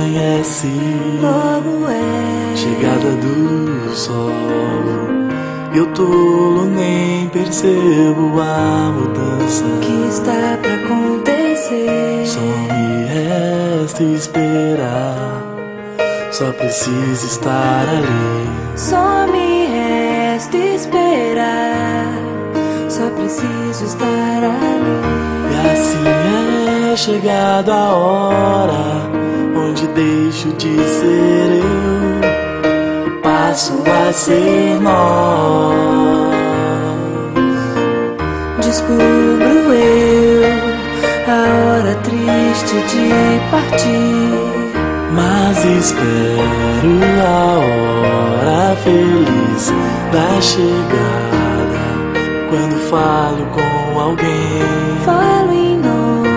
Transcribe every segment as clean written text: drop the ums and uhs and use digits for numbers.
amanhece, logo é chegada do sol. Eu tolo nem percebo a mudança que está pra acontecer. Só me resta esperar, só preciso estar ali. Só me resta esperar, só preciso estar ali. E assim é chegada a hora onde deixo de ser eu e passo a ser nós. Descubro eu a hora triste de partir, mas espero a hora feliz da chegada. Quando falo com alguém, falo em nós.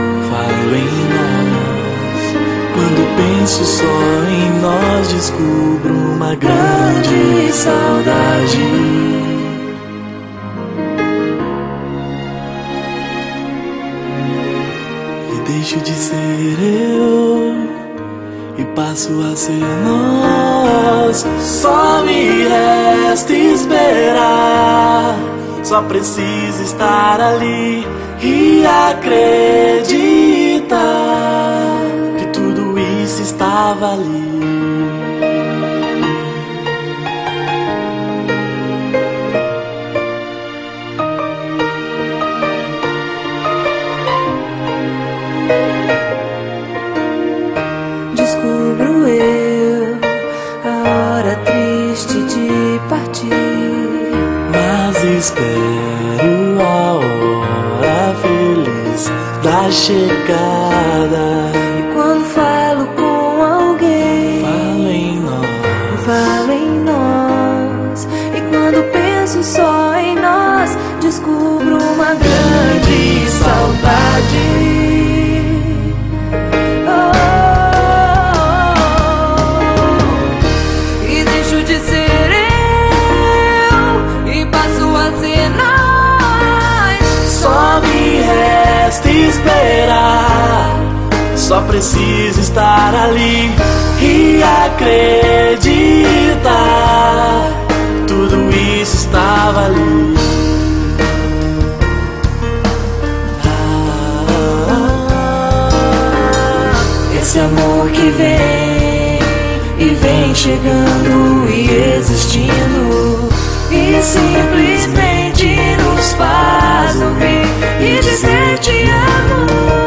Quando penso só em nós, descubro uma grande saudade. E deixo de ser eu e passo a ser nós. Só me resta esperar, só preciso estar ali e acreditar que tudo isso estava ali. Descubro eu a hora triste de partir, mas espero a hora feliz da chegada. e quando falo com alguém, falo em nós. E quando penso só em nós, descubro uma grande saudade. E deixo de ser eu e passo a ser nós. Só me resta esperar, só preciso estar ali e acreditar. Tudo isso estava ali. Esse amor que vem e vem chegando e existindo, e simplesmente nos faz ouvir e dizer te amo,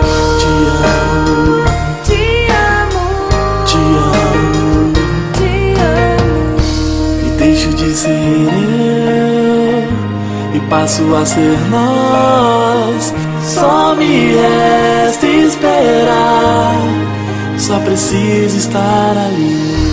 te amo, Te amo, te amo. e deixo de ser eu e passo a ser nós. Só me resta esperar, só preciso estar ali.